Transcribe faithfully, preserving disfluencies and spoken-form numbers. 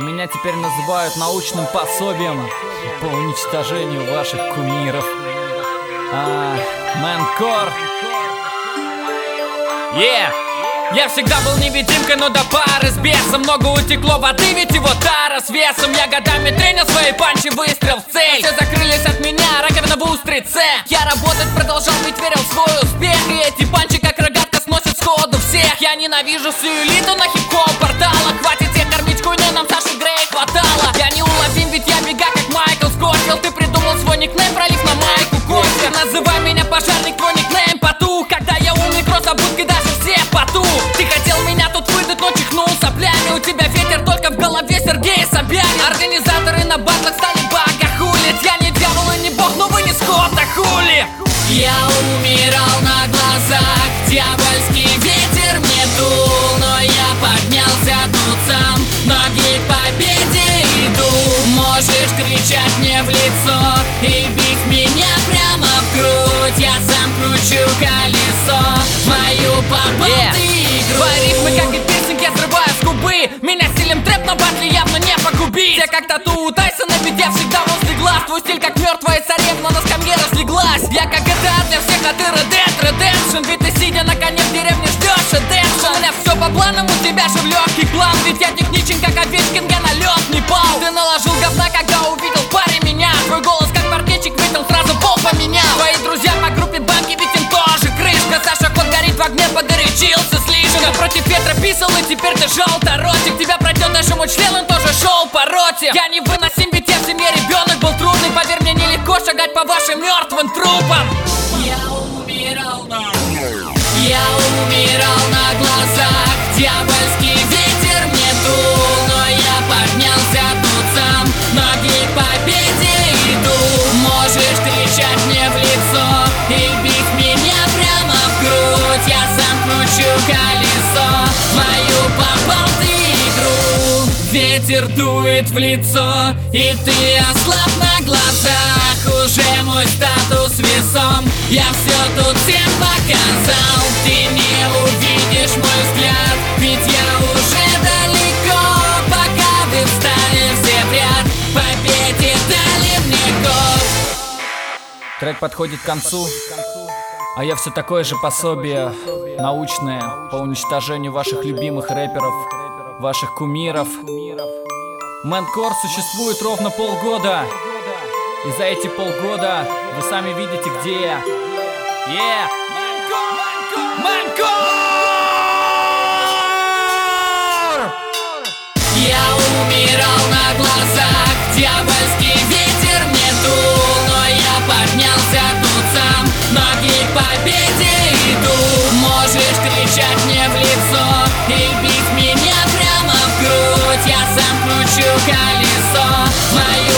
меня теперь называют научным пособием по уничтожению ваших кумиров. А, Мэнкор. Yeah! Я всегда был невидимкой, но до пары с бесом. Много утекло воды, ведь его тара с весом. Я годами тренил свои панчи, выстрел в цель. Все закрылись от меня, раковина в устрице. Я работать продолжал, ведь верил в свой успех. И эти панчи, как рогатка, сносят сходу всех. Я ненавижу всю элиту на хип-хоп порталах. Хватит всех кормить хуйню, нам Саши Грей хватало. Я не уловим, ведь я бега, как Майкл Скотфилд. Ты придумал свой никнейм, пролив на майку кофе. Называй меня пожарник, твой никнейм потух. Когда я умный, кросс обудки, даже все потух. Ты хотел меня тут выдать, но чихнул соплями. У тебя ветер только в голове, Сергей Собянин. Организаторы на батлах стали богохулить. Я не дьявол и не бог, но вы не скот, а хули. Я умирал на глазах, дьявольский ветер мне дул. Но я поднялся тут сам, ноги к победе иду. Можешь кричать мне в лицо и бить меня прямо в грудь. Я сам кручу колесо, мою попал yeah. ты игру. Твои рифмы, как и пирсинг, я срываю с губы. Меня стилем трэп на батле явно не погубить. Я как тату у Тайсона, ведь я всегда возле глаз. Твой стиль как мертвая царевна на скамье разлеглась. Я как джи ти эй для всех, а ты Red Dead Redemption. Ведь ты сидя на коне в деревне ждешь Redemption. У меня все по планам, у тебя же в легкий план. Ведь я техничен, как Овечкин, я на лед не пал. Ты наложил говна, когда увидел в паре меня. Твой голос как паркетчик, видел, сразу пол поменял. Твои друзья по группе банки, ведь им тоже крышка. Саша Кот горит в огне, погорячился слишком. Я против ветра писал, и теперь ты желторотик. Тебя пройдет даже мой член, он тоже шел по роте. Я невыносим, ведь я в семье ребенок был трудный. Поверь мне, нелегко шагать по вашим мертвым трупам. Я умирал на... Я умирал на глазах, дьявольский ветер мне дул. Но я поднялся тут сам, ноги к победе иду. Можешь кричать мне в лицо и бить меня прямо в грудь. Я сам кручу колесо, мою попал ты игру. Ветер дует в лицо, и ты ослаб на глазах. Уже мой статус весом, я все тут всем показал. Ты не увидишь мой взгляд, ведь я уже далеко. Пока вы встали все в ряд, победе дали мне год. Трек подходит к концу, а я все такое же пособие научное по уничтожению ваших любимых рэперов, ваших кумиров. Мэнкор существует ровно полгода, и за эти полгода вы сами видите, где я. Yeah! Мэнкор! Я умирал на глазах, дьявольский ветер мне дул. Но я поднялся тут сам, ноги к победе иду. Можешь кричать мне в лицо и бить меня прямо в грудь. Я сам кручу колесо, мою